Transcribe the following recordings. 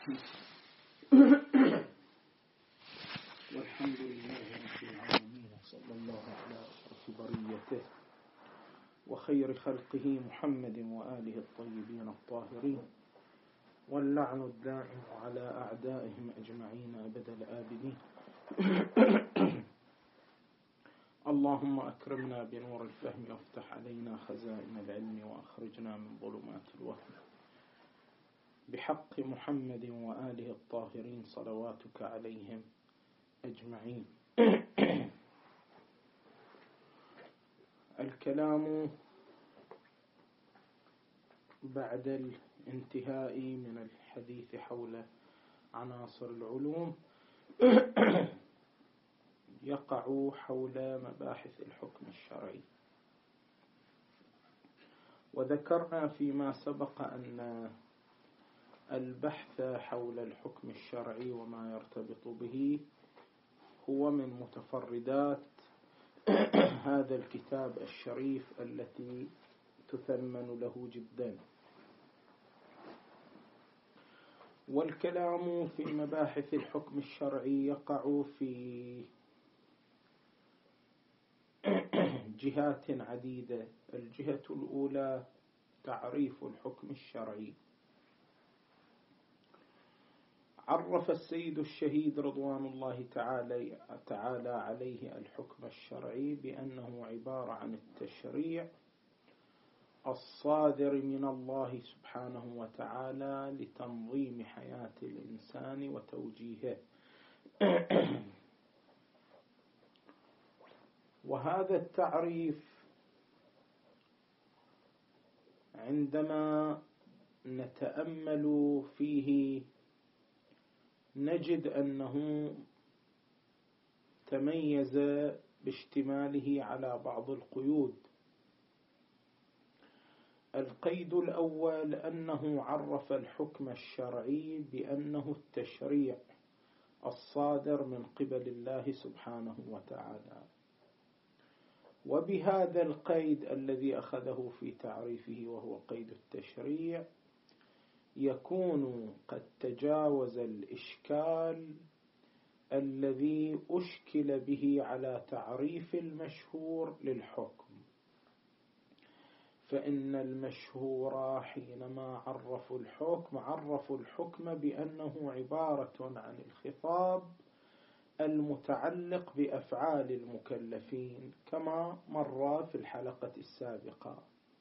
والحمد لله رب العالمين، صلى الله على أشرف بريته وخير خلقه محمد وآله الطيبين الطاهرين، واللعن الدائم على أعدائهم أجمعين أبد الآبدين. اللهم أكرمنا بنور الفهم وافتح علينا خزائن العلم وأخرجنا من ظلمات الوهم بحق محمد وآله الطاهرين صلواتك عليهم أجمعين. الكلام بعد الانتهاء من الحديث حول عناصر العلوم يقع حول مباحث الحكم الشرعي. وذكرنا فيما سبق أن البحث حول الحكم الشرعي وما يرتبط به هو من متفردات هذا الكتاب الشريف التي تثمن له جدا. والكلام في مباحث الحكم الشرعي يقع في جهات عديدة. الجهة الأولى تعريف الحكم الشرعي. عرف السيد الشهيد رضوان الله تعالى عليه الحكم الشرعي بأنه عبارة عن التشريع الصادر من الله سبحانه وتعالى لتنظيم حياة الإنسان وتوجيهه. وهذا التعريف عندما نتأمل فيه نجد أنه تميز باشتماله على بعض القيود. القيد الأول أنه عرف الحكم الشرعي بأنه التشريع الصادر من قبل الله سبحانه وتعالى. وبهذا القيد الذي أخذه في تعريفه وهو قيد التشريع يكون قد تجاوز الإشكال الذي أشكل به على تعريف المشهور للحكم. فإن المشهور حينما عرفوا الحكم بأنه عبارة عن الخطاب المتعلق بأفعال المكلفين كما مر في الحلقة السابقة.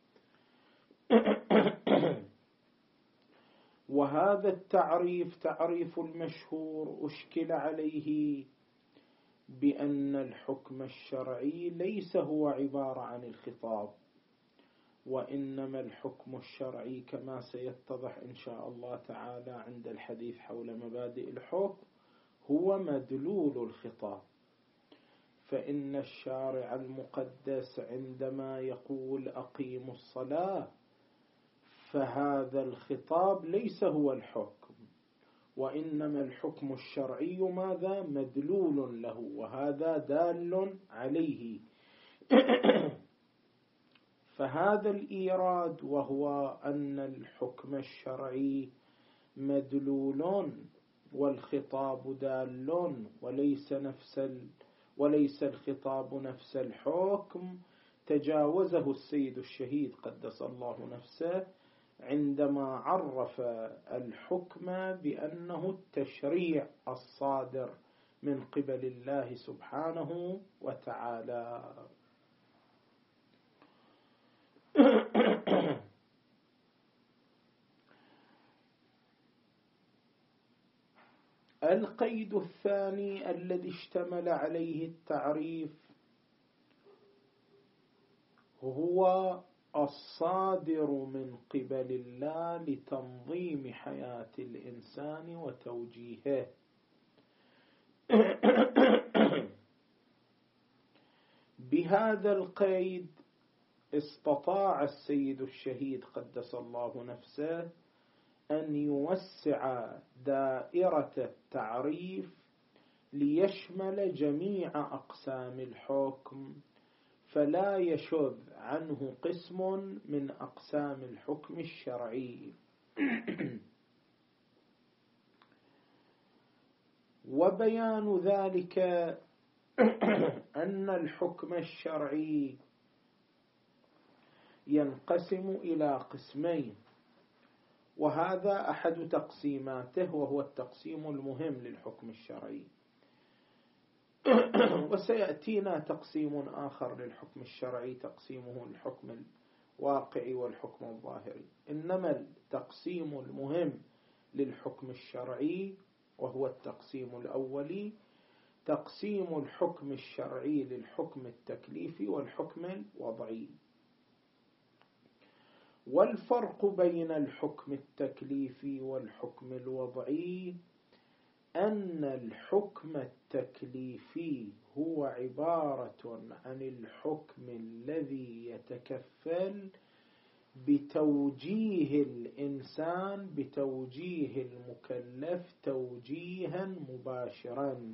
وهذا التعريف تعريف المشهور أشكل عليه بأن الحكم الشرعي ليس هو عبارة عن الخطاب، وإنما الحكم الشرعي كما سيتضح إن شاء الله تعالى عند الحديث حول مبادئ الحكم هو مدلول الخطاب. فإن الشارع المقدس عندما يقول أقيموا الصلاة فهذا الخطاب ليس هو الحكم، وإنما الحكم الشرعي ماذا؟ مدلول له، وهذا دال عليه. فهذا الإيراد وهو أن الحكم الشرعي مدلول والخطاب دال وليس الخطاب نفس الحكم، تجاوزه السيد الشهيد قدس الله نفسه عندما عرف الحكم بأنه التشريع الصادر من قبل الله سبحانه وتعالى. القيد الثاني الذي اشتمل عليه التعريف هو الصادر من قبل الله لتنظيم حياة الإنسان وتوجيهه. بهذا القيد استطاع السيد الشهيد قدس الله نفسه أن يوسع دائرة التعريف ليشمل جميع أقسام الحكم، فلا يشذ عنه قسم من أقسام الحكم الشرعي. وبيان ذلك أن الحكم الشرعي ينقسم إلى قسمين، وهذا أحد تقسيماته وهو التقسيم المهم للحكم الشرعي. وسيأتينا تقسيم آخر للحكم الشرعي تقسيمه الحكم الواقعي والحكم الظاهري، إنما التقسيم المهم للحكم الشرعي وهو التقسيم الأولي تقسيم الحكم الشرعي للحكم التكليفي والحكم الوضعي. والفرق بين الحكم التكليفي والحكم الوضعي أن الحكم التكليفي هو عبارة عن الحكم الذي يتكفل بتوجيه الإنسان بتوجيه المكلف توجيها مباشرا،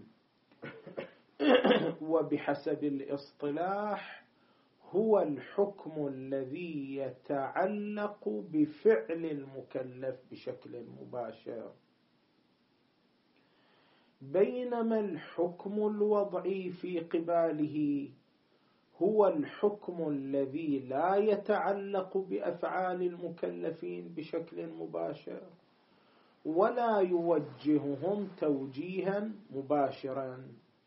وبحسب الاصطلاح هو الحكم الذي يتعلق بفعل المكلف بشكل مباشر، بينما الحكم الوضعي في قباله هو الحكم الذي لا يتعلق بأفعال المكلفين بشكل مباشر ولا يوجههم توجيها مباشرا.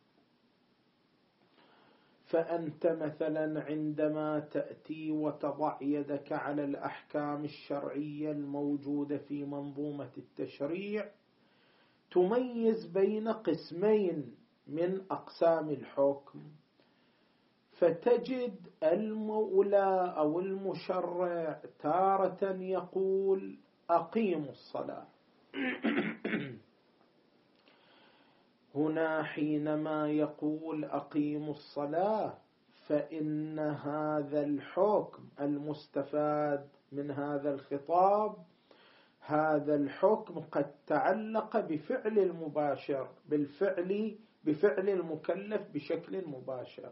فأنت مثلا عندما تأتي وتضع يدك على الأحكام الشرعية الموجودة في منظومة التشريع تميز بين قسمين من أقسام الحكم، فتجد المولى أو المشرع تارة يقول أقيموا الصلاة. هنا حينما يقول أقيموا الصلاة فإن هذا الحكم المستفاد من هذا الخطاب هذا الحكم قد تعلق بفعل المباشر بفعل المكلف بشكل مباشر،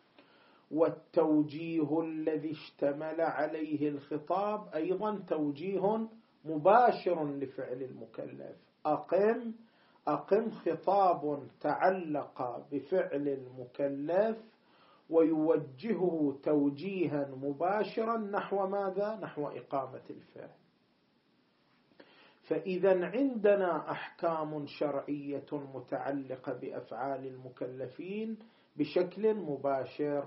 والتوجيه الذي اشتمل عليه الخطاب أيضا توجيه مباشر لفعل المكلف. أقم خطاب تعلق بفعل المكلف ويوجهه توجيها مباشرا نحو ماذا؟ نحو إقامة الفعل. فإذا عندنا أحكام شرعية متعلقة بأفعال المكلفين بشكل مباشر،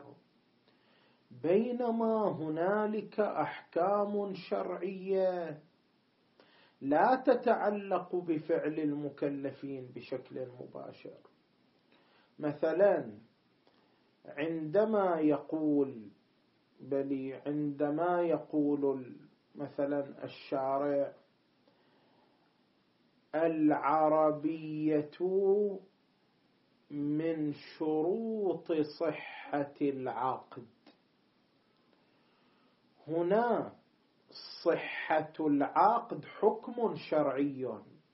بينما هنالك أحكام شرعية لا تتعلق بفعل المكلفين بشكل مباشر. مثلا عندما يقول مثلا الشارع العربية من شروط صحة العقد، هنا صحة العقد حكم شرعي،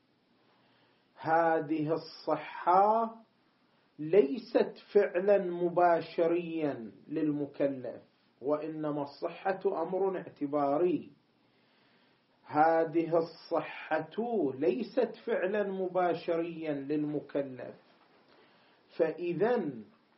هذه الصحة ليست فعلا مباشريا للمكلف وإنما الصحة أمر اعتباري. هذه الصحة ليست فعلا مباشريا للمكلف، فإذا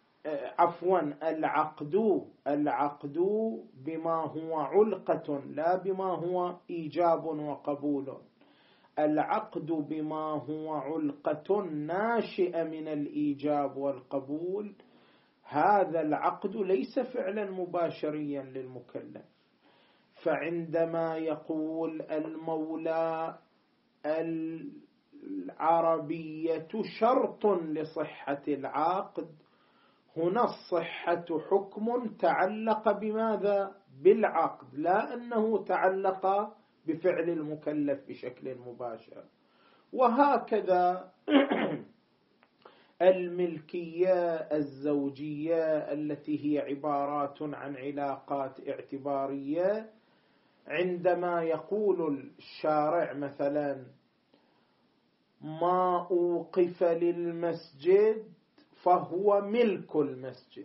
العقد بما هو علقة لا بما هو إيجاب وقبول. العقد بما هو علقة ناشئة من الإيجاب والقبول، هذا العقد ليس فعلا مباشريا للمكلف. فعندما يقول المولى العربية شرط لصحة العقد، هنا الصحة حكم تعلق بماذا؟ بالعقد، لا أنه تعلق بفعل المكلف بشكل مباشر. وهكذا الملكية الزوجية التي هي عبارات عن علاقات اعتبارية، عندما يقول الشارع مثلا ما أوقف للمسجد فهو ملك المسجد،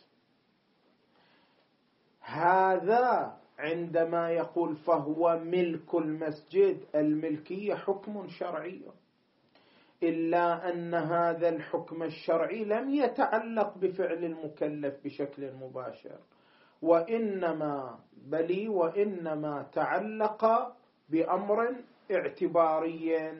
هذا عندما يقول فهو ملك المسجد الملكية حكم شرعي. إلا أن هذا الحكم الشرعي لم يتعلق بفعل المكلف بشكل مباشر، وإنما تعلق بأمر اعتباري.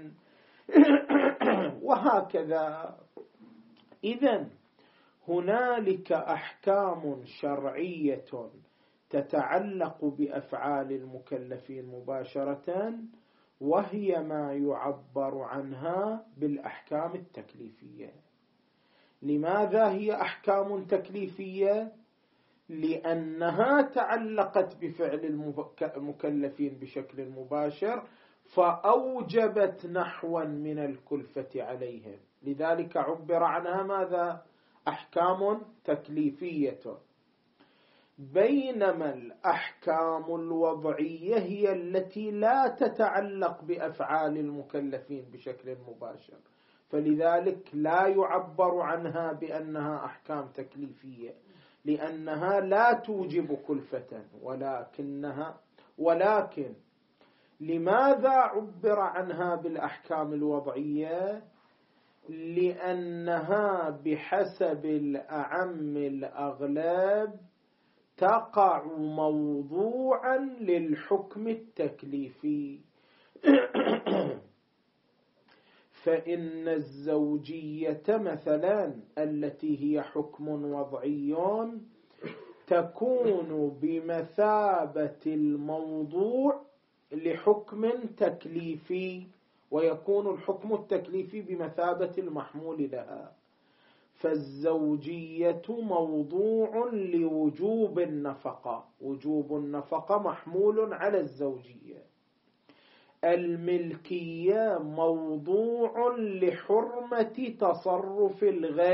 وهكذا. إذن هنالك أحكام شرعية تتعلق بأفعال المكلفين مباشرة، وهي ما يعبر عنها بالأحكام التكليفية. لماذا هي أحكام تكليفية؟ لأنها تعلقت بفعل المكلفين بشكل مباشر، فأوجبت نحوا من الكلفة عليهم، لذلك عبر عنها ماذا؟ أحكام تكليفية. بينما الأحكام الوضعية هي التي لا تتعلق بأفعال المكلفين بشكل مباشر، فلذلك لا يعبر عنها بأنها أحكام تكليفية، لأنها لا توجب كلفة. ولكن لماذا عبر عنها بالأحكام الوضعية؟ لأنها بحسب الأعم الأغلب تقع موضوعا للحكم التكليفي. فإن الزوجية مثلا التي هي حكم وضعي تكون بمثابة الموضوع لحكم تكليفي، ويكون الحكم التكليفي بمثابة المحمول لها. فالزوجية موضوع لوجوب النفقة، وجوب النفقة محمول على الزوجية. الملكية موضوع لحرمة تصرف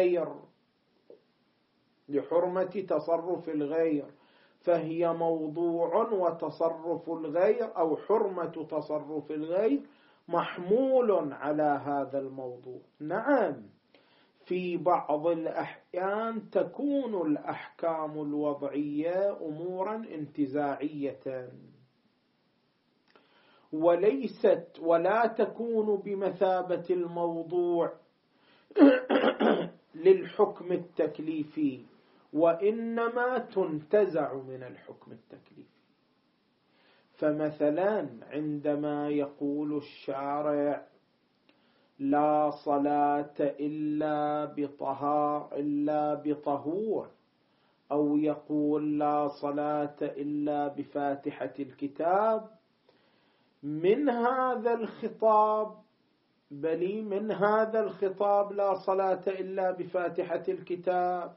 الغير، فهي موضوع، وتصرف الغير أو حرمة تصرف الغير محمول على هذا الموضوع. نعم، في بعض الأحيان تكون الأحكام الوضعية أمورا انتزاعية، ولا تكون بمثابة الموضوع للحكم التكليفي، وإنما تنتزع من الحكم التكليفي. فمثلا عندما يقول الشارع لا صلاة إلا بطهور، أو يقول لا صلاة إلا بفاتحة الكتاب، من هذا الخطاب لا صلاة إلا بفاتحة الكتاب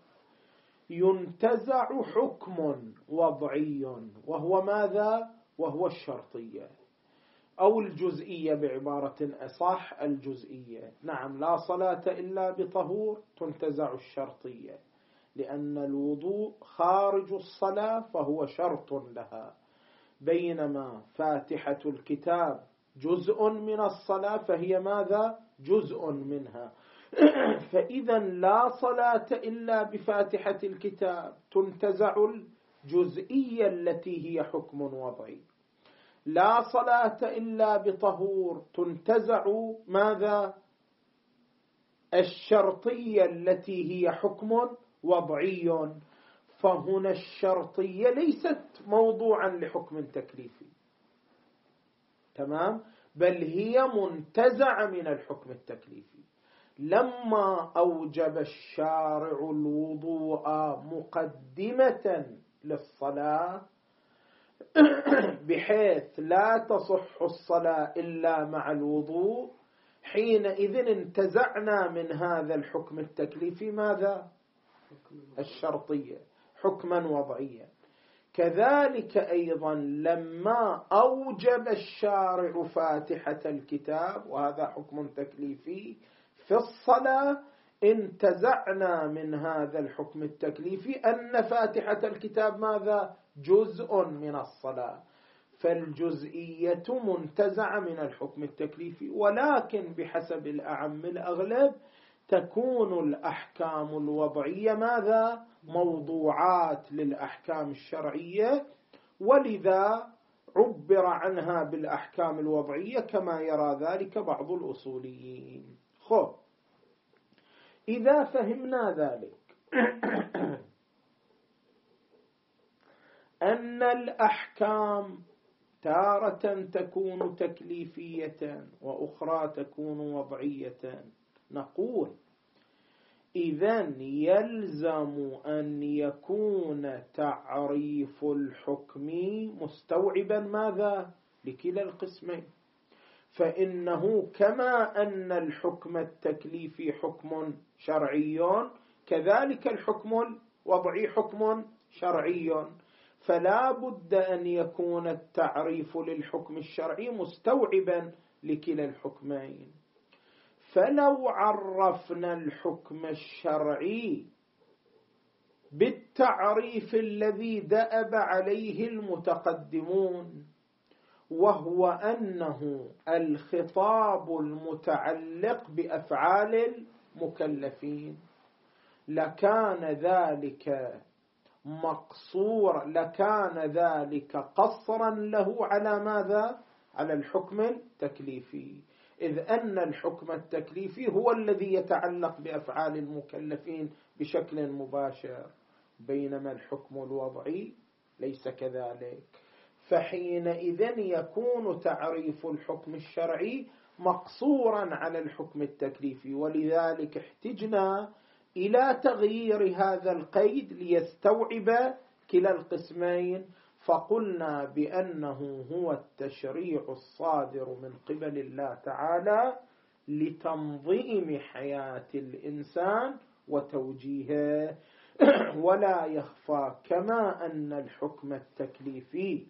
ينتزع حكم وضعي، وهو ماذا؟ وهو الشرطية أو الجزئية، بعبارة أصح الجزئية. نعم، لا صلاة إلا بطهور تنتزع الشرطية، لأن الوضوء خارج الصلاة فهو شرط لها، بينما فاتحة الكتاب جزء من الصلاة فهي ماذا؟ جزء منها. فإذا لا صلاة إلا بفاتحة الكتاب تنتزع الجزئية التي هي حكم وضعي. لا صلاة إلا بطهور تنتزع ماذا؟ الشرطية التي هي حكم وضعي. فهنا الشرطية ليست موضوعا لحكم تكليفي، تمام، بل هي منتزعة من الحكم التكليفي. لما أوجب الشارع الوضوء مقدمة للصلاة بحيث لا تصح الصلاة إلا مع الوضوء، حينئذ انتزعنا من هذا الحكم التكليفي ماذا؟ الشرطية، حكما وضعيا. كذلك أيضا لما أوجب الشارع فاتحة الكتاب، وهذا حكم تكليفي في الصلاة، انتزعنا من هذا الحكم التكليفي أن فاتحة الكتاب ماذا؟ جزء من الصلاة. فالجزئية منتزعة من الحكم التكليفي، ولكن بحسب الأعم الأغلب تكون الأحكام الوضعية ماذا؟ موضوعات للأحكام الشرعية، ولذا عبر عنها بالأحكام الوضعية كما يرى ذلك بعض الأصوليين. خب إذا فهمنا ذلك أن الأحكام تارة تكون تكليفية وأخرى تكون وضعية، نقول إذن يلزم أن يكون تعريف الحكم مستوعبا ماذا؟ لكلا القسمين، فإنه كما أن الحكم التكليفي حكم شرعي كذلك الحكم الوضعي حكم شرعي، فلا بد أن يكون التعريف للحكم الشرعي مستوعبا لكلا الحكمين. فلو عرفنا الحكم الشرعي بالتعريف الذي دأب عليه المتقدمون، وهو أنه الخطاب المتعلق بأفعال المكلفين، لكان ذلك مقصور، لكان ذلك قصرا له على ماذا؟ على الحكم التكليفي، إذ أن الحكم التكليفي هو الذي يتعلق بأفعال المكلفين بشكل مباشر، بينما الحكم الوضعي ليس كذلك. فحينئذ يكون تعريف الحكم الشرعي مقصورا على الحكم التكليفي، ولذلك احتجنا إلى تغيير هذا القيد ليستوعب كلا القسمين، فقلنا بأنه هو التشريع الصادر من قبل الله تعالى لتنظيم حياة الإنسان وتوجيهه. ولا يخفى كما أن الحكم التكليفي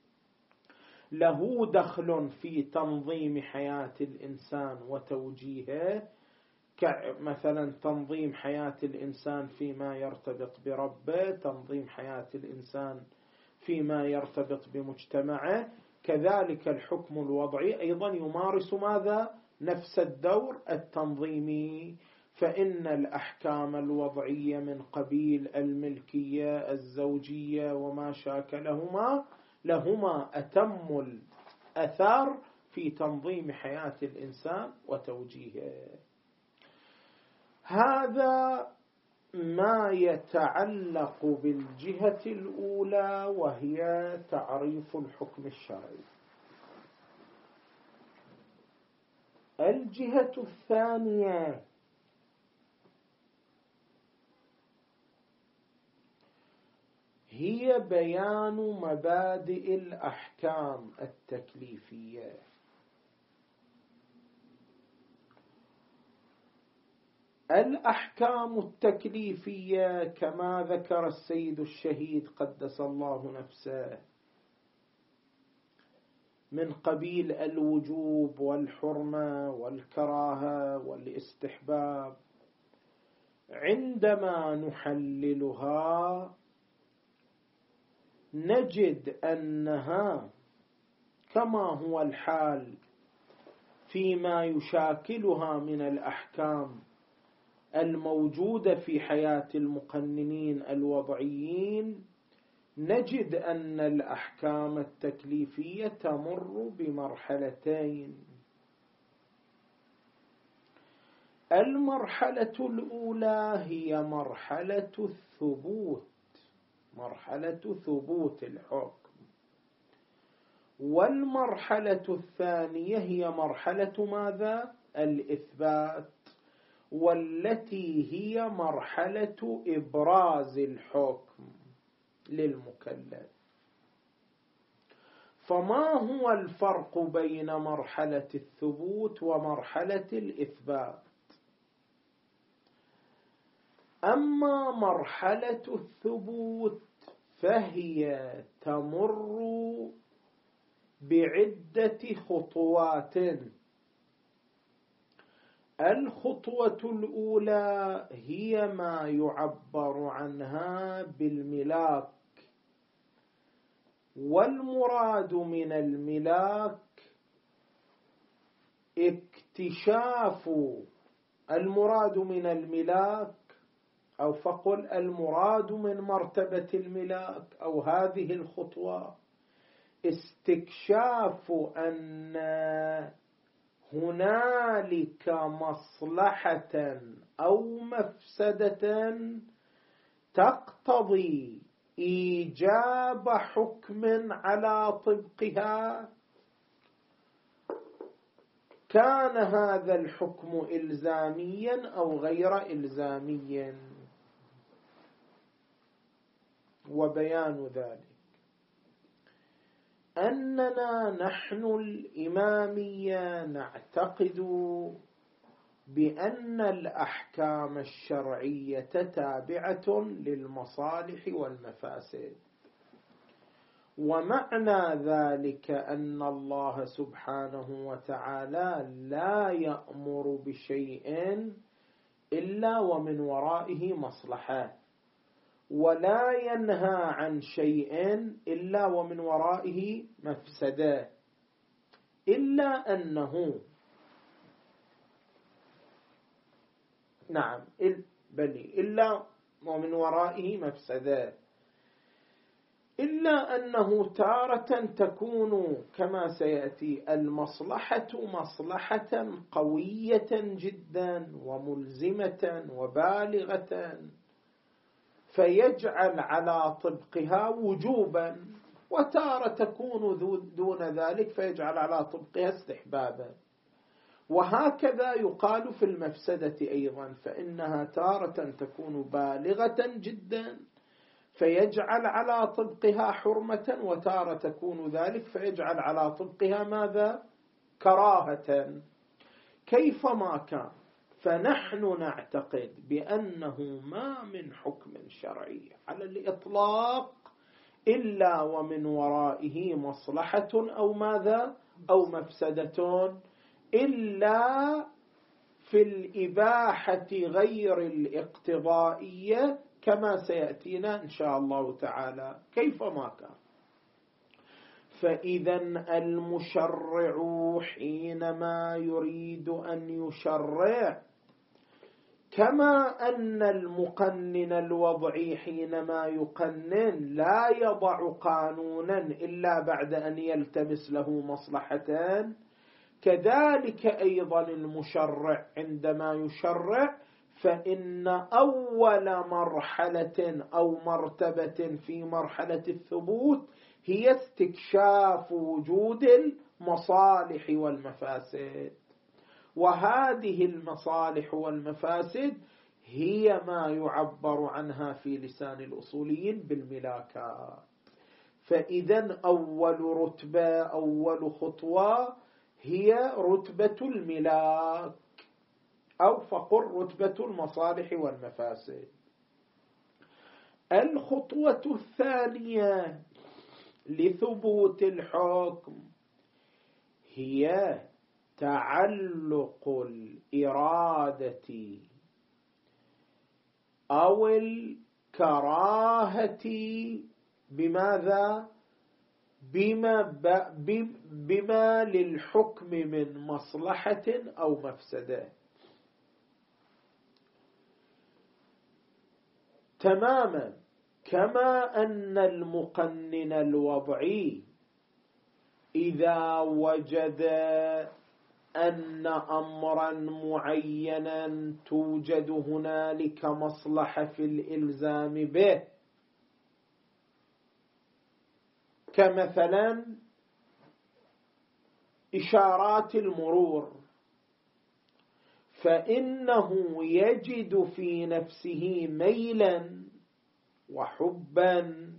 له دخل في تنظيم حياة الإنسان وتوجيهه، مثلا تنظيم حياة الإنسان فيما يرتبط بربه، تنظيم حياة الإنسان فيما يرتبط بمجتمعه، كذلك الحكم الوضعي أيضا يمارس ماذا؟ نفس الدور التنظيمي. فإن الأحكام الوضعية من قبيل الملكية الزوجية وما شاكلهما لهما أتم الأثر في تنظيم حياة الإنسان وتوجيهه. هذا ما يتعلق بالجهة الأولى وهي تعريف الحكم الشرعي. الجهة الثانية هي بيان مبادئ الأحكام التكليفية. الأحكام التكليفية كما ذكر السيد الشهيد قدس الله نفسه من قبيل الوجوب والحرمة والكراهة والاستحباب، عندما نحللها نجد أنها كما هو الحال فيما يشاكلها من الأحكام الموجودة في حياة المقننين الوضعيين، نجد أن الأحكام التكليفية تمر بمرحلتين. المرحلة الأولى هي مرحلة الثبوت، مرحلة ثبوت الحكم، والمرحلة الثانية هي مرحلة ماذا؟ الإثبات، والتي هي مرحلة إبراز الحكم للمكلف. فما هو الفرق بين مرحلة الثبوت ومرحلة الإثبات؟ أما مرحلة الثبوت فهي تمر بعدة خطوات. الخطوة الأولى هي ما يعبر عنها بالملاك، والمراد من الملاك اكتشاف، المراد من الملاك أو فقل المراد من مرتبة الملاك أو هذه الخطوة استكشاف أن هنالك مصلحة أو مفسدة تقتضي إيجاب حكم على طبقها، كان هذا الحكم إلزاميا أو غير إلزاميا. وبيان ذلك أننا نحن الإمامية نعتقد بأن الأحكام الشرعية تابعة للمصالح والمفاسد، ومعنى ذلك أن الله سبحانه وتعالى لا يأمر بشيء إلا ومن ورائه مصلحة، ولا ينهى عن شيء إلا ومن ورائه مفسدة، إلا أنه نعم إلا ومن ورائه مفسدة، إلا أنه تارة تكون كما سيأتي المصلحة مصلحة قوية جدا وملزمة وبالغة فيجعل على طبقها وجوبا، وتارة تكون دون ذلك فيجعل على طبقها استحبابا. وهكذا يقال في المفسدة أيضا، فإنها تارة تكون بالغة جدا فيجعل على طبقها حرمة، وتارة تكون ذلك فيجعل على طبقها ماذا؟ كراهة. كيفما كان، فنحن نعتقد بأنه ما من حكم شرعي على الإطلاق إلا ومن ورائه مصلحة أو ماذا؟ أو مفسدة، إلا في الإباحة غير الاقتضائية كما سيأتينا إن شاء الله تعالى كيفما كان. فإذا المشرع حينما يريد أن يشرع، كما أن المقنن الوضعي حينما يقنن لا يضع قانونا إلا بعد أن يلتمس له مصلحتان، كذلك أيضا المشرع عندما يشرع فإن أول مرحلة أو مرتبة في مرحلة الثبوت هي استكشاف وجود المصالح والمفاسد، وهذه المصالح والمفاسد هي ما يعبر عنها في لسان الأصوليين بالملاكات. فإذا أول رتبة أول خطوة هي رتبة الملاك، أو فقل رتبة المصالح والمفاسد. الخطوة الثانية لثبوت الحكم هي تعلق الإرادة أو الكراهة بماذا؟ بما للحكم من مصلحة أو مفسدة. تماما كما أن المقنن الوضعي إذا وجد أن أمرا معينا توجد هنالك مصلحة في الإلزام به، كمثلا إشارات المرور، فإنه يجد في نفسه ميلا وحبا،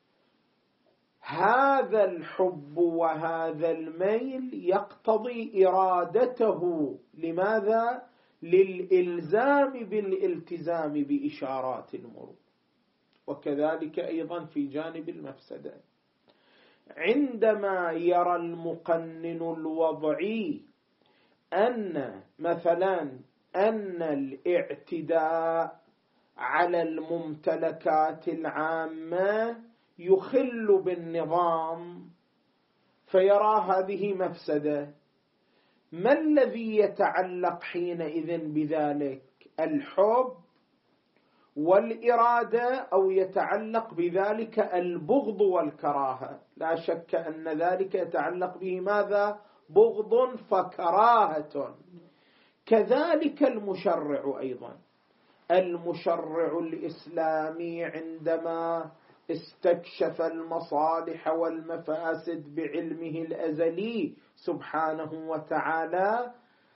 هذا الحب وهذا الميل يقتضي إرادته لماذا؟ للإلزام بالالتزام بإشارات المرور. وكذلك أيضا في جانب المفسدة، عندما يرى المقنن الوضعي أن مثلا أن الاعتداء على الممتلكات العامة يخل بالنظام فيرى هذه مفسدة، ما الذي يتعلق حينئذ بذلك؟ الحب والإرادة، أو يتعلق بذلك البغض والكراهة؟ لا شك أن ذلك يتعلق به ماذا؟ بغض فكراهة. كذلك المشرع أيضا، المشرع الإسلامي عندما استكشف المصالح والمفاسد بعلمه الأزلي سبحانه وتعالى،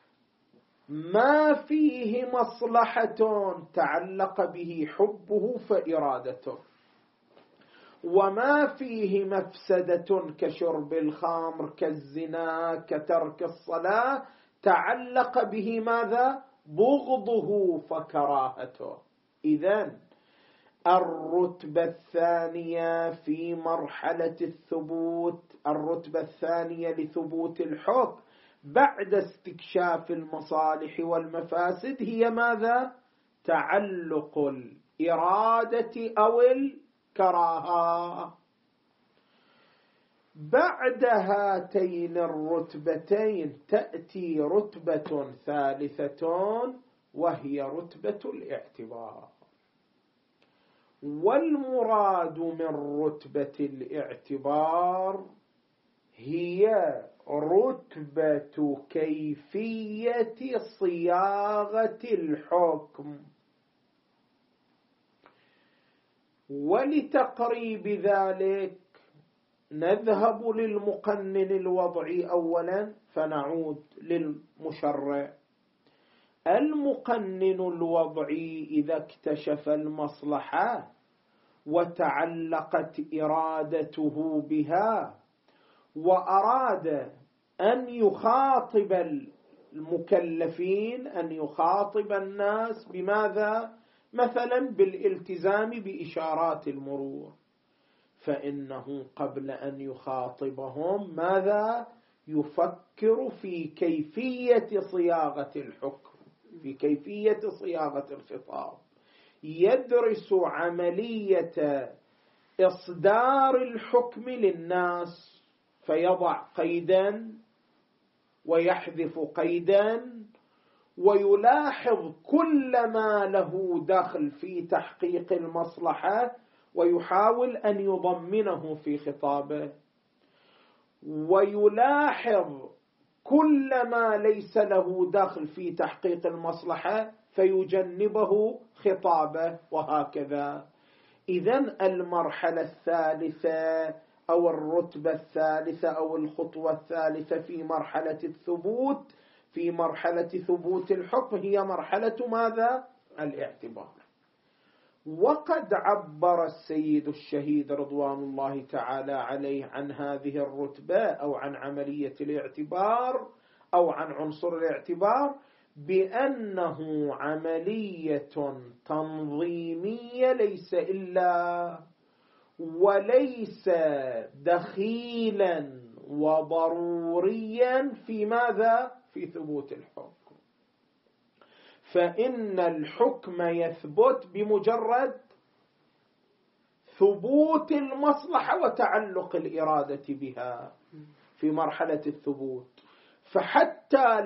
ما فيه مصلحة تعلق به حبه فإرادته، وما فيه مفسدة كشرب الخمر كالزنا كترك الصلاة تعلق به ماذا؟ بغضه فكراهته. إذن الرتبة الثانية في مرحلة الثبوت، الرتبة الثانية لثبوت الحكم بعد استكشاف المصالح والمفاسد هي ماذا؟ تعلق الإرادة أو الكراهة. بعد هاتين الرتبتين تأتي رتبة ثالثة وهي رتبة الاعتبار. والمراد من رتبة الاعتبار هي رتبة كيفية صياغة الحكم. ولتقريب ذلك نذهب للمقنن الوضعي أولا فنعود للمشرع. المقنن الوضعي إذا اكتشف المصلحة وتعلقت إرادته بها وأراد أن يخاطب المكلفين، أن يخاطب الناس بماذا؟ مثلا بالالتزام بإشارات المرور، فإنه قبل أن يخاطبهم ماذا؟ يفكر في كيفية صياغة الحكم، في كيفية صياغة الخطاب، يدرس عملية إصدار الحكم للناس فيضع قيدا ويحذف قيدا ويلاحظ كل ما له دخل في تحقيق المصلحة ويحاول أن يضمنه في خطابه، ويلاحظ كل ما ليس له دخل في تحقيق المصلحة فيجنبه خطابه، وهكذا. إذن المرحلة الثالثة أو الرتبة الثالثة أو الخطوة الثالثة في مرحلة الثبوت، في مرحلة ثبوت الحكم، هي مرحلة ماذا؟ الاعتبار. وقد عبر السيد الشهيد رضوان الله تعالى عليه عن هذه الرتبة أو عن عملية الاعتبار أو عن عنصر الاعتبار بأنه عملية تنظيمية ليس إلا وليس دخيلا وضروريا في ماذا؟ في ثبوت الحكم. فإن الحكم يثبت بمجرد ثبوت المصلحة وتعلق الإرادة بها في مرحلة الثبوت. فحتى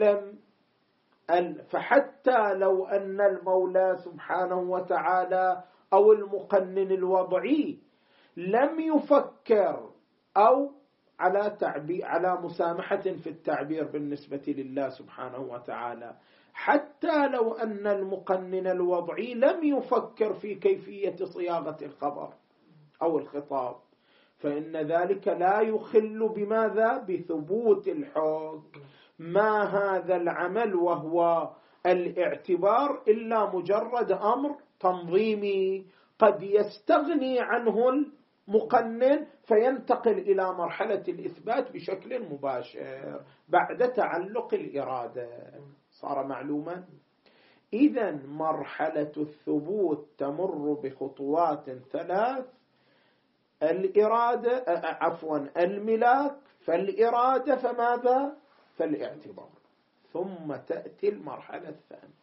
لو أن المولى سبحانه وتعالى أو المقنن الوضعي لم يفكر أو على مسامحة في التعبير بالنسبة لله سبحانه وتعالى، حتى لو أن المقنن الوضعي لم يفكر في كيفية صياغة الخبر أو الخطاب، فإن ذلك لا يخل بماذا؟ بثبوت الحكم. ما هذا العمل وهو الاعتبار إلا مجرد أمر تنظيمي قد يستغني عنه المقنن فينتقل إلى مرحلة الإثبات بشكل مباشر بعد تعلق الإرادة. صار معلوما؟ إذن مرحلة الثبوت تمر بخطوات ثلاث: الإرادة الملاك، فالإرادة، فماذا؟ فالاعتبار. ثم تأتي المرحلة الثانية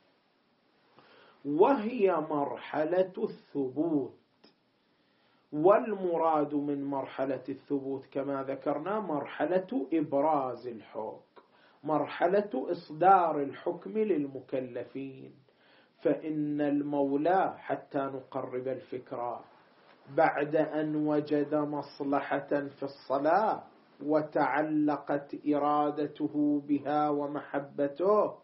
وهي مرحلة الثبوت. والمراد من مرحلة الثبوت كما ذكرنا مرحلة إبراز الحكم، مرحلة إصدار الحكم للمكلفين. فإن المولى حتى نقرب الفكرة بعد أن وجد مصلحة في الصلاة وتعلقت إرادته بها ومحبته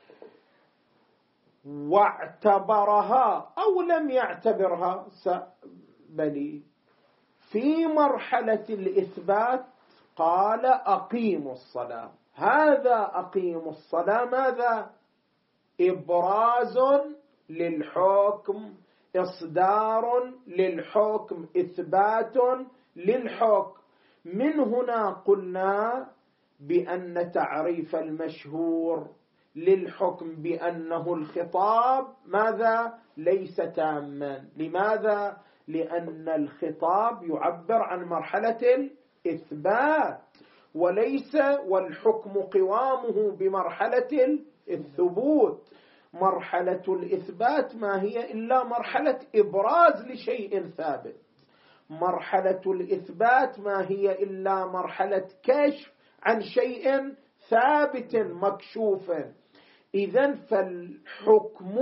واعتبرها أو لم يعتبرها، بل في مرحلة الإثبات قال أقيموا الصلاة. هذا أقيموا الصلاة ماذا؟ إبراز للحكم، إصدار للحكم، إثبات للحكم. من هنا قلنا بأن تعريف المشهور للحكم بأنه الخطاب ماذا؟ ليس تاما. لماذا؟ لأن الخطاب يعبر عن مرحلة الإثبات وليس، والحكم قوامه بمرحلة الثبوت. مرحلة الإثبات ما هي إلا مرحلة إبراز لشيء ثابت، مرحلة الإثبات ما هي إلا مرحلة كشف عن شيء ثابت مكشوف. إذن فالحكم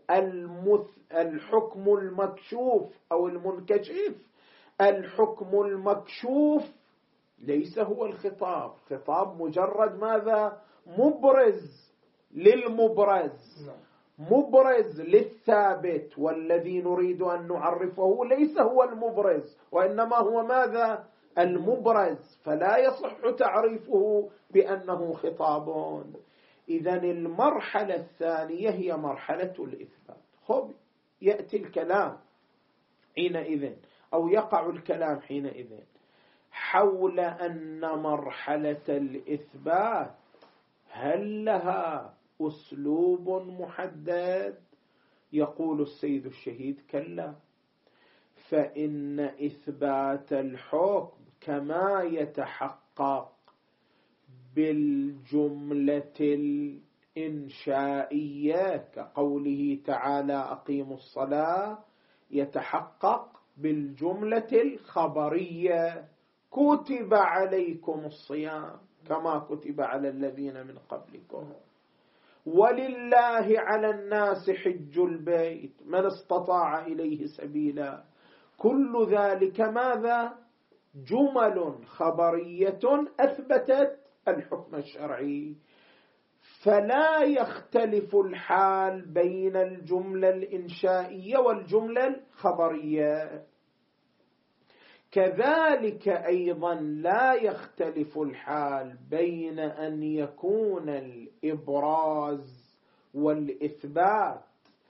الحكم المكشوف أو المنكشف، الحكم المكشوف ليس هو الخطاب. خطاب مجرد ماذا؟ مبرز للمبرز، مبرز للثابت، والذي نريد أن نعرفه ليس هو المبرز وإنما هو ماذا؟ المبرز، فلا يصح تعريفه بأنه خطاب. إذن المرحلة الثانية هي مرحلة الإثبات. خب يأتي الكلام حينئذ أو يقع الكلام حينئذ حول أن مرحلة الإثبات هل لها أسلوب محدد؟ يقول السيد الشهيد كلا، فإن إثبات الحكم كما يتحقق بالجملة الإنشائية كقوله تعالى أقيموا الصلاة، يتحقق بالجملة الخبرية كتب عليكم الصيام كما كتب على الذين من قبلكم، ولله على الناس حج البيت من استطاع إليه سبيلا. كل ذلك ماذا؟ جمل خبرية أثبتت الحكم الشرعي، فلا يختلف الحال بين الجملة الإنشائية والجملة الخبرية. كذلك أيضا لا يختلف الحال بين أن يكون الإبراز والإثبات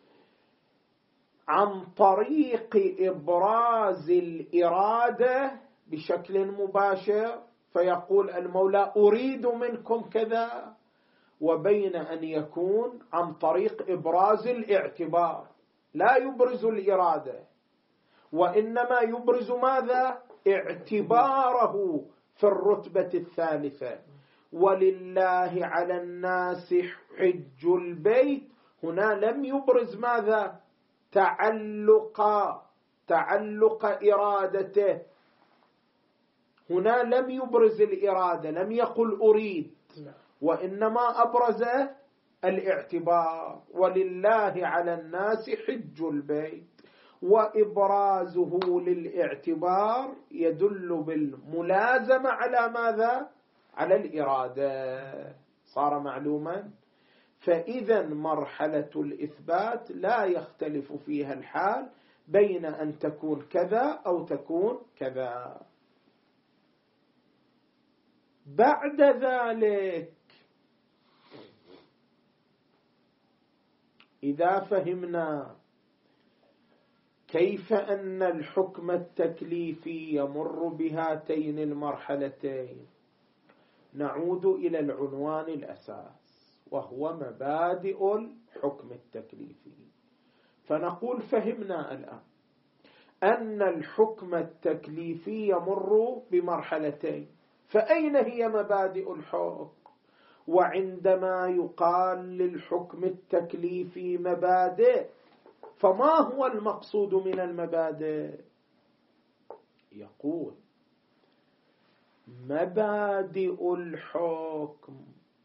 عن طريق إبراز الإرادة بشكل مباشر فيقول المولى أريد منكم كذا، وبين أن يكون عن طريق إبراز الاعتبار، لا يبرز الإرادة وإنما يبرز ماذا؟ اعتباره في الرتبة الثالثة. ولله على الناس حج البيت، هنا لم يبرز ماذا؟ تعلق إرادته، هنا لم يبرز الإرادة، لم يقل أريد وإنما أبرز الاعتبار. ولله على الناس حج البيت، وإبرازه للاعتبار يدل بالملازمة على ماذا؟ على الإرادة. صار معلوما؟ فإذا مرحلة الإثبات لا يختلف فيها الحال بين أن تكون كذا أو تكون كذا. بعد ذلك إذا فهمنا كيف أن الحكم التكليفي يمر بهاتين المرحلتين، نعود إلى العنوان الأساس وهو مبادئ الحكم التكليفي. فنقول فهمنا الآن أن الحكم التكليفي يمر بمرحلتين، فأين هي مبادئ الحكم؟ وعندما يقال للحكم التكليفي مبادئ، فما هو المقصود من المبادئ؟ يقول مبادئ الحكم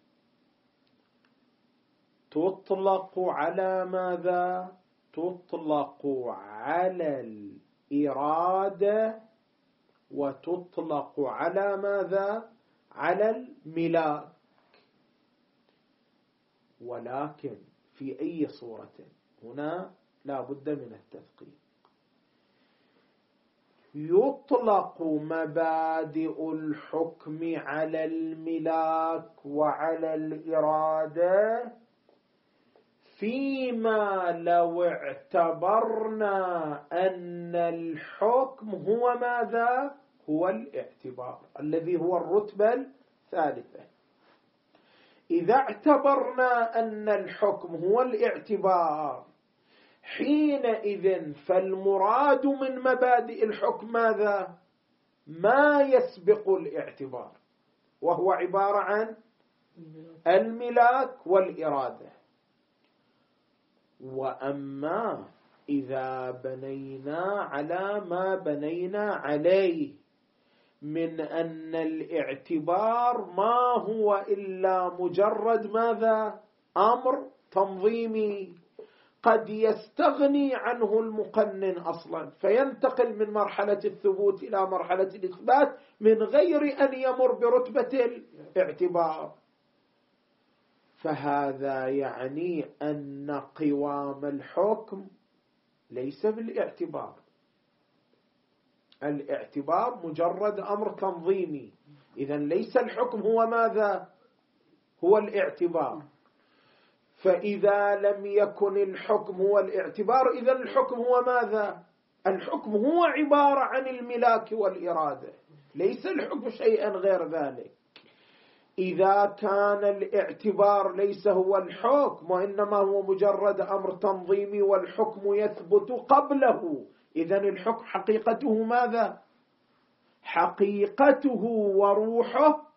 تطلق على ماذا؟ تطلق على الإرادة وتطلق على ماذا؟ على الملاك، ولكن في أي صورة هنا لا بد من التدقيق. يطلق مبادئ الحكم على الملاك وعلى الإرادة فيما لو اعتبرنا أن الحكم هو ماذا؟ هو الاعتبار الذي هو الرتبة الثالثة. إذا اعتبرنا أن الحكم هو الاعتبار حينئذ فالمراد من مبادئ الحكم ماذا؟ ما يسبق الاعتبار، وهو عبارة عن الملاك والإرادة. وأما إذا بنينا على ما بنينا عليه من أن الاعتبار ما هو إلا مجرد ماذا؟ أمر تنظيمي قد يستغني عنه المقنن أصلا، فينتقل من مرحلة الثبوت إلى مرحلة الإثبات من غير أن يمر برتبة الاعتبار. فهذا يعني أن قوام الحكم ليس بالاعتبار، الاعتبار مجرد أمر تنظيمي، إذن ليس الحكم هو ماذا؟ هو الاعتبار. فإذا لم يكن الحكم هو الاعتبار إذن الحكم هو ماذا؟ الحكم هو عبارة عن الملاك والإرادة، ليس الحكم شيئا غير ذلك. إذا كان الاعتبار ليس هو الحكم وإنما هو مجرد أمر تنظيمي والحكم يثبت قبله، إذن الحكم حقيقته ماذا؟ حقيقته وروحه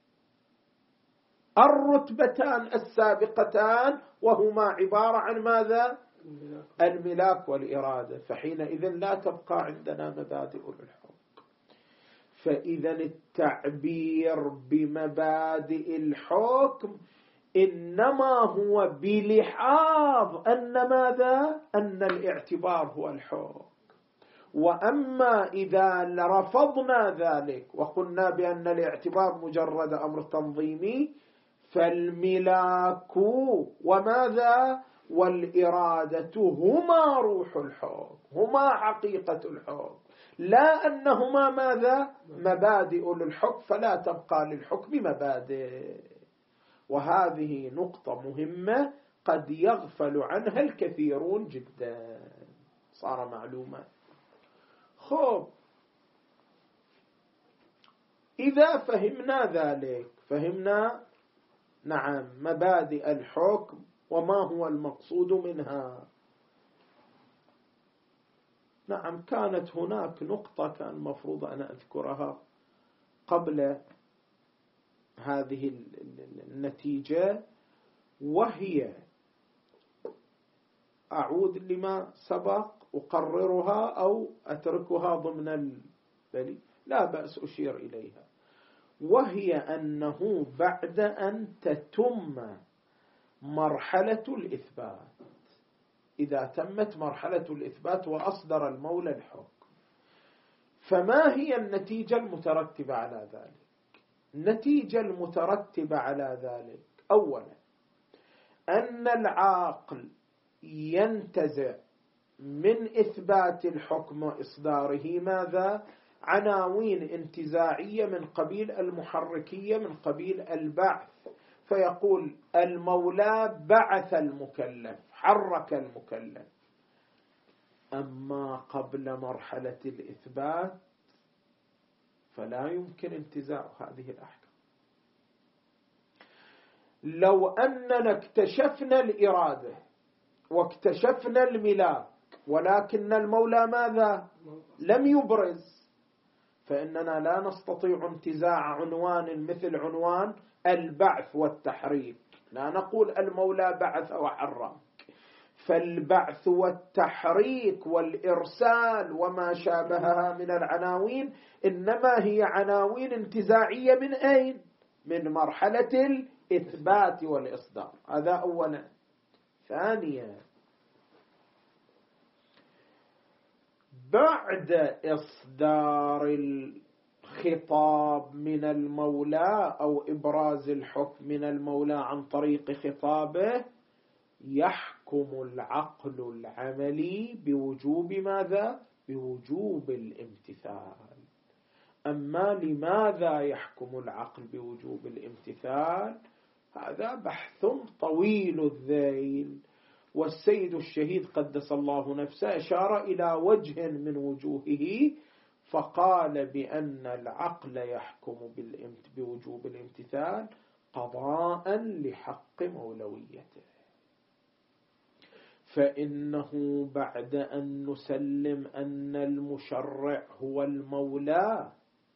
الرتبتان السابقتان، وهما عبارة عن ماذا؟ الملاك والإرادة. فحينئذ لا تبقى عندنا مبادئ الحكم. فإذا التعبير بمبادئ الحكم إنما هو بلحاظ أن ماذا؟ أن الاعتبار هو الحكم. وأما إذا رفضنا ذلك وقلنا بأن الاعتبار مجرد أمر تنظيمي فالملاك وماذا؟ والإرادة هما روح الحكم، هما حقيقة الحكم، لا أنهما ماذا؟ مبادئ للحكم، فلا تبقى للحكم مبادئ. وهذه نقطة مهمة قد يغفل عنها الكثيرون جدا، صار معلومة. خب، إذا فهمنا ذلك فهمنا نعم مبادئ الحكم وما هو المقصود منها. نعم، كانت هناك نقطة كان المفروض أن أذكرها قبل هذه النتيجة، وهي أعود لما سبق أقررها أو أتركها ضمن لا بأس أشير إليها، وهي أنه بعد أن تتم مرحلة الإثبات، إذا تمت مرحلة الإثبات وأصدر المولى الحكم، فما هي النتيجة المترتبة على ذلك؟ النتيجة المترتبة على ذلك أولا أن العاقل ينتزع من إثبات الحكم وإصداره ماذا؟ عناوين انتزاعية من قبيل المحركية، من قبيل البعث، فيقول المولى بعث المكلف، حرك المكلف. أما قبل مرحلة الإثبات فلا يمكن انتزاع هذه الأحكام. لو أننا اكتشفنا الإرادة واكتشفنا الملاك ولكن المولى ماذا؟ لم يبرز، فإننا لا نستطيع انتزاع عنوان مثل عنوان البعث والتحريك. لا نقول المولى بعث وحرك، فالبعث والتحريك والإرسال وما شابهها من العناوين إنما هي عناوين انتزاعية من أين؟ من مرحلة الإثبات والإصدار. هذا أولا. ثانيا، بعد إصدار خطاب من المولى أو إبراز الحكم من المولى عن طريق خطابه، يحكم العقل العملي بوجوب ماذا؟ بوجوب الامتثال. أما لماذا يحكم العقل بوجوب الامتثال؟ هذا بحث طويل الذيل، والسيد الشهيد قدس الله نفسه أشار إلى وجه من وجوهه فقال بأن العقل يحكم بوجوب الامتثال قضاء لحق مولويته. فإنه بعد أن نسلم أن المشرع هو المولى،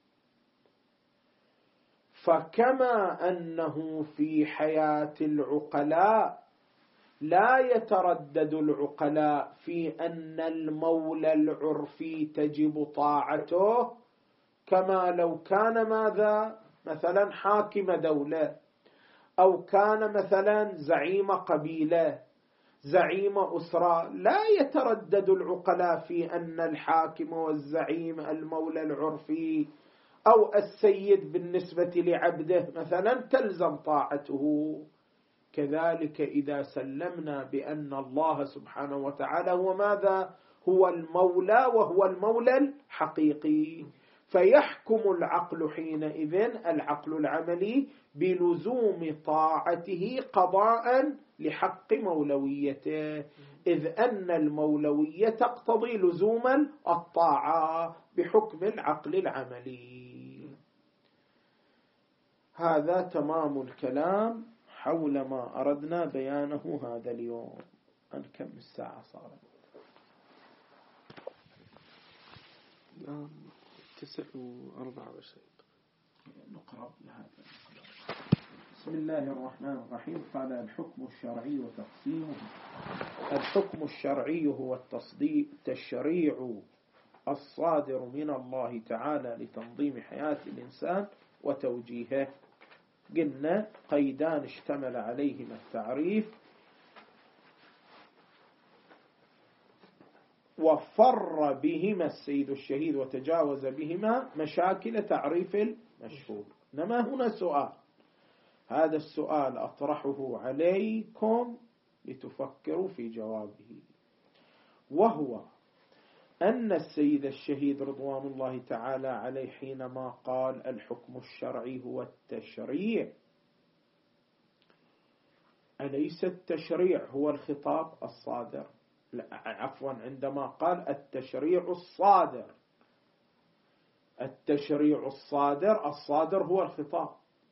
فكما أنه في حياة العقلاء لا يتردد العقلاء في أن المولى العرفي تجب طاعته، كما لو كان ماذا؟ مثلا حاكم دولة، أو كان مثلا زعيم قبيلة، زعيم أسرة، لا يتردد العقلاء في أن الحاكم والزعيم المولى العرفي أو السيد بالنسبة لعبده مثلا تلزم طاعته. كذلك إذا سلمنا بأن الله سبحانه وتعالى هو ماذا؟ هو المولى، وهو المولى الحقيقي، فيحكم العقل حينئذ، العقل العملي، بلزوم طاعته قضاء لحق مولويته، إذ أن المولوية تقتضي لزوم الطاعة بحكم العقل العملي. هذا تمام الكلام حول ما أردنا بيانه هذا اليوم. أن كم الساعة صارت؟ 9:24. نقرب لهذا. بسم الله الرحمن الرحيم. قال الحكم الشرعي وتقسيمه. الحكم الشرعي هو التشريع الصادر من الله تعالى لتنظيم حياة الإنسان وتوجيهه. قلنا قيدان اشتمل عليهما التعريف، وفر بهما السيد الشهيد وتجاوز بهما مشاكل تعريف المشهور. إنما هنا سؤال، هذا السؤال أطرحه عليكم لتفكروا في جوابه، وهو أن السيد الشهيد رضوان الله تعالى عليه حينما قال الحكم الشرعي هو التشريع، أليس التشريع هو الخطاب الصادر؟ لا عفوا، عندما قال التشريع الصادر، التشريع الصادر هو الخطاب،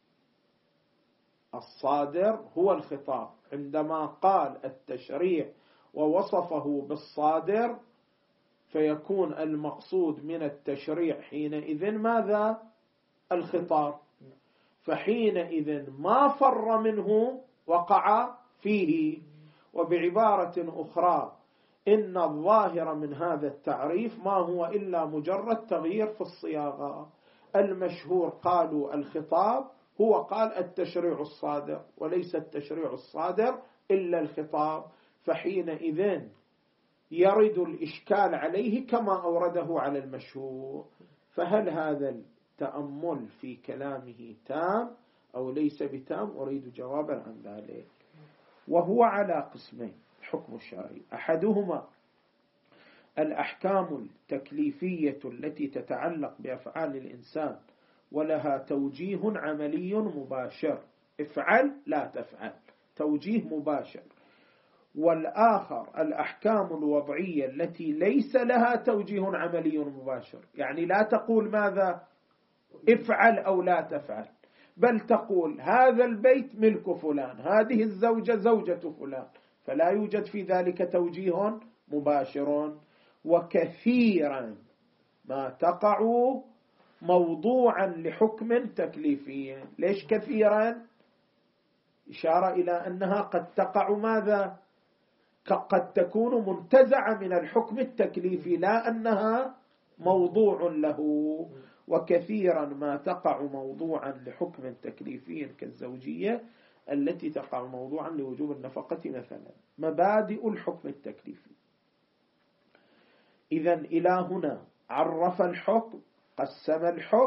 الصادر هو الخطاب. عندما قال التشريع ووصفه بالصادر فيكون المقصود من التشريع حينئذ ماذا؟ الخطاب. فحينئذ ما فر منه وقع فيه. وبعبارة أخرى، إن الظاهر من هذا التعريف ما هو إلا مجرد تغيير في الصياغة. المشهور قالوا الخطاب، هو قال التشريع الصادر، وليس التشريع الصادر إلا الخطاب. فحينئذ يرد الإشكال عليه كما أورده على المشهور. فهل هذا التأمل في كلامه تام أو ليس بتام؟ أريد جوابا عن ذلك. وهو على قسمين الحكم الشرعي، أحدهما الأحكام التكليفية التي تتعلق بأفعال الإنسان ولها توجيه عملي مباشر، افعل لا تفعل، توجيه مباشر. والآخر الأحكام الوضعية التي ليس لها توجيه عملي مباشر، يعني لا تقول ماذا؟ افعل أو لا تفعل، بل تقول هذا البيت ملك فلان، هذه الزوجة زوجة فلان، فلا يوجد في ذلك توجيه مباشر. وكثيرا ما تقع موضوعا لحكم تكليفي. ليش كثيرا؟ إشارة إلى أنها قد تقع ماذا؟ قد تكون منتزعة من الحكم التكليفي، لا أنها موضوع له. وكثيرا ما تقع موضوعا لحكم تكليفي كالزوجية التي تقع موضوعا لوجوب النفقة مثلا، مبادئ الحكم التكليفي. إذن إلى هنا عرف الحكم، قسم الحكم،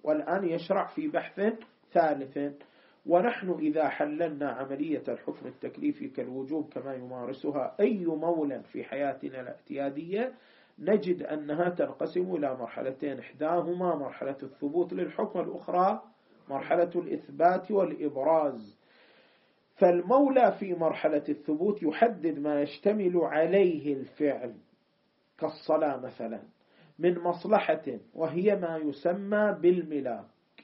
والآن يشرع في بحث ثالث. ونحن إذا حللنا عملية الحكم التكليفي كالوجوب كما يمارسها أي مولى في حياتنا الاعتيادية، نجد أنها تنقسم إلى مرحلتين: إحداهما مرحلة الثبوت للحكم، الأخرى مرحلة الإثبات والإبراز. فالمولى في مرحلة الثبوت يحدد ما يشتمل عليه الفعل كالصلاة مثلا من مصلحة، وهي ما يسمى بالملاك.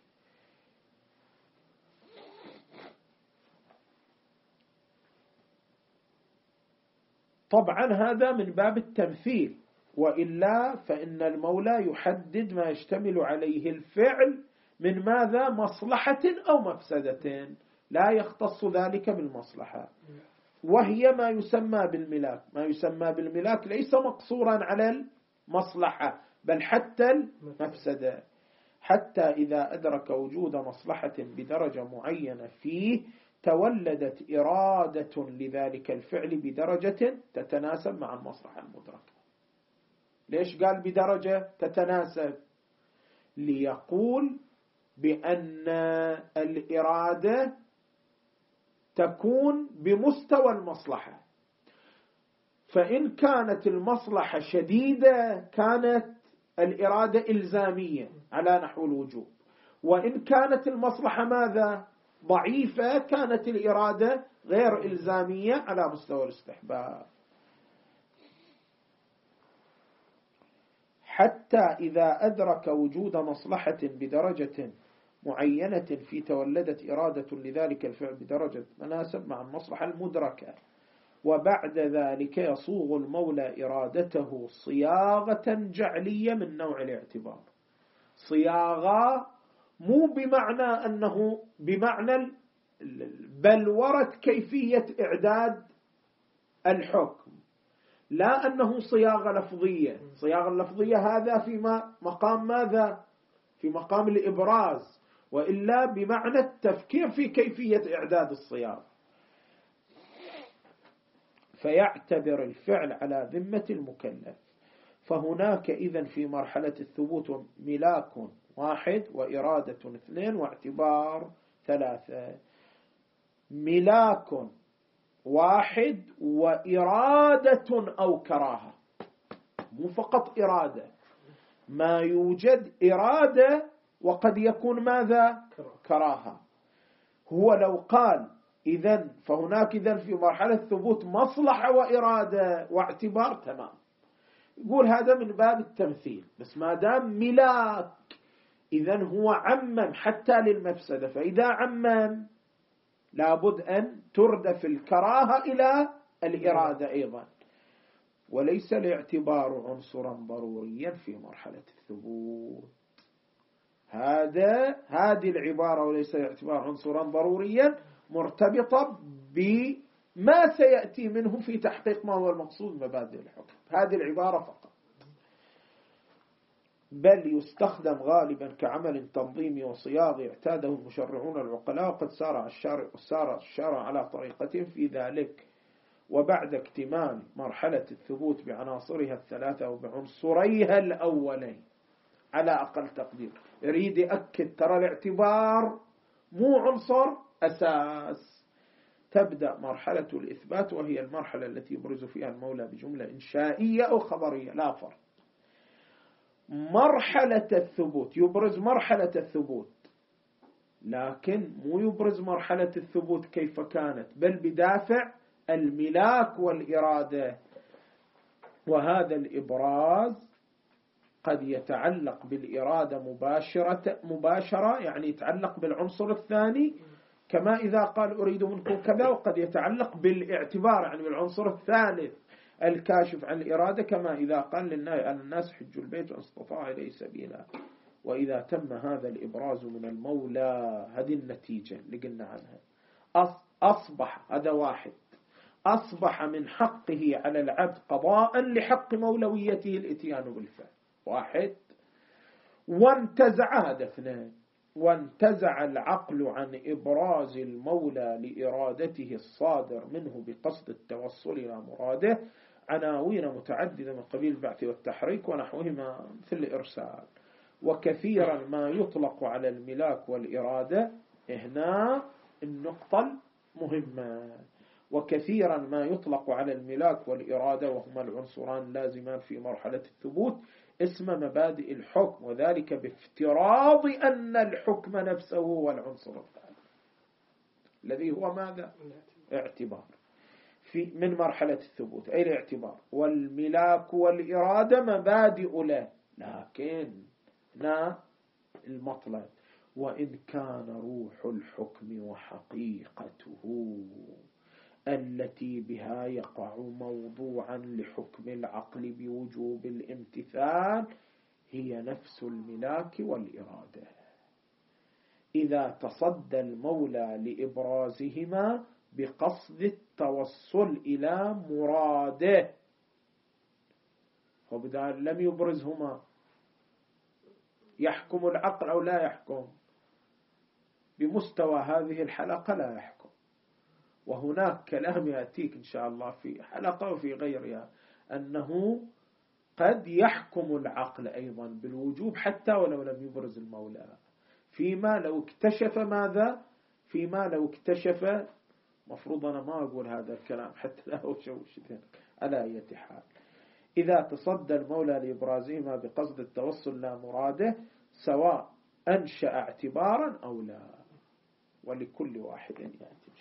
طبعا هذا من باب التمثيل، وإلا فإن المولى يحدد ما يشتمل عليه الفعل من ماذا؟ مصلحة أو مفسدة، لا يختص ذلك بالمصلحة، وهي ما يسمى بالملاك. ما يسمى بالملاك ليس مقصورا على المصلحة بل حتى المفسدة، حتى إذا أدرك وجود مصلحة بدرجة معينة فيه تولدت إرادة لذلك الفعل بدرجة تتناسب مع المصلحة المدركة. ليش قال بدرجة تتناسب؟ ليقول بأن الإرادة تكون بمستوى المصلحة، فإن كانت المصلحة شديدة كانت الإرادة إلزامية على نحو الوجوب، وإن كانت المصلحة ماذا؟ ضعيفة، كانت الإرادة غير إلزامية على مستوى الاستحباب. حتى إذا أدرك وجود مصلحة بدرجة معينة في تولدت إرادة لذلك الفعل بدرجة مناسب مع المصلحة المدركة، وبعد ذلك يصوغ المولى إرادته صياغة جعلية من نوع الاعتبار. صياغة مو بمعنى أنه بمعنى بلورة كيفية إعداد الحكم، لا أنه صياغة لفظية. صياغة اللفظية هذا في مقام ماذا؟ في مقام الإبراز، وإلا بمعنى التفكير في كيفية إعداد الصياغة. فيعتبر الفعل على ذمة المكلف. فهناك إذن في مرحلة الثبوت ملاك 1 وإرادة 2 واعتبار 3. ملاك 1 وإرادة أو كراهة، مو فقط إرادة، ما يوجد إرادة وقد يكون ماذا؟ كراهة. هو لو قال إذن فهناك إذن في مرحلة الثبوت مصلحة وإرادة واعتبار، تمام، يقول هذا من باب التمثيل. بس ما دام ملاك إذن هو عمم حتى للمفسدة، فإذا عمم لابد أن تردف الكراهة إلى الإرادة أيضا. وليس الاعتبار عنصرا ضروريا في مرحلة الثبوت. هذه العبارة وليس الاعتبار عنصرا ضروريا مرتبطة بما سيأتي منه في تحقيق ما هو المقصود مبادئ الحكم. هذه العبارة فقط. بل يستخدم غالبا كعمل تنظيمي وصياغي اعتاده المشرعون العقلاء، وقد سار الشارع على طريقة في ذلك. وبعد اكتمال مرحلة الثبوت بعناصرها الثلاثة وبعنصريها الأولين على أقل تقدير، يريد يأكد ترى الاعتبار مو عنصر أساس. تبدأ مرحلة الإثبات، وهي المرحلة التي يبرز فيها المولى بجملة إنشائية أو خبرية، لا فرق. مرحلة الثبوت يبرز مرحلة الثبوت، لكن مو يبرز مرحلة الثبوت كيف كانت، بل بدافع الملاك والإرادة. وهذا الإبراز قد يتعلق بالإرادة مباشرة، يعني يتعلق بالعنصر الثاني، كما إذا قال أريد منكم كذا، وقد يتعلق بالاعتبار يعني بالعنصر الثالث الكاشف عن الإرادة، كما إذا قال للناس حجوا البيت وإن استطاع إليه سبيلا. وإذا تم هذا الإبراز من المولى، هذه النتيجة اللي قلنا عنها، أصبح هذا واحد، أصبح من حقه على العبد قضاء لحق مولويته الإتيان بالفعل، واحد. وانتزع، هذا اثنين، وانتزع العقل عن إبراز المولى لإرادته الصادر منه بقصد التوصل إلى مراده عناوين متعددة من قبيل البعث والتحريك ونحوهما مثل الإرسال. وكثيرا ما يطلق على الملاك والإرادة، هنا النقطة المهمة، وكثيرا ما يطلق على الملاك والإرادة وهما العنصران اللازمان في مرحلة الثبوت اسم مبادئ الحكم، وذلك بافتراض أن الحكم نفسه هو العنصر الثالث الذي هو ماذا؟ اعتبار من مرحلة الثبوت، أي الاعتبار. والملاك والإرادة مبادئ له، لكن هنا المطلب وإن كان روح الحكم وحقيقته التي بها يقع موضوعا لحكم العقل بوجوب الامتثال هي نفس الملاك والإرادة، إذا تصدى المولى لإبرازهما بقصد التوصل إلى مراده، وبدال لم يبرزهما يحكم العقل أو لا يحكم؟ بمستوى هذه الحلقة لا يحكم، وهناك كلام يأتيك إن شاء الله في حلقة وفي غيرها أنه قد يحكم العقل أيضا بالوجوب حتى ولو لم يبرز المولى، فيما لو اكتشف ماذا؟ فيما لو اكتشف، مفروض أنا ما أقول هذا الكلام حتى لا أشوش على أي حال، إذا تصدى المولى لإبرازهما بقصد التوصل لا مراده سواء أنشأ اعتبارا أو لا، ولكل واحد يأتي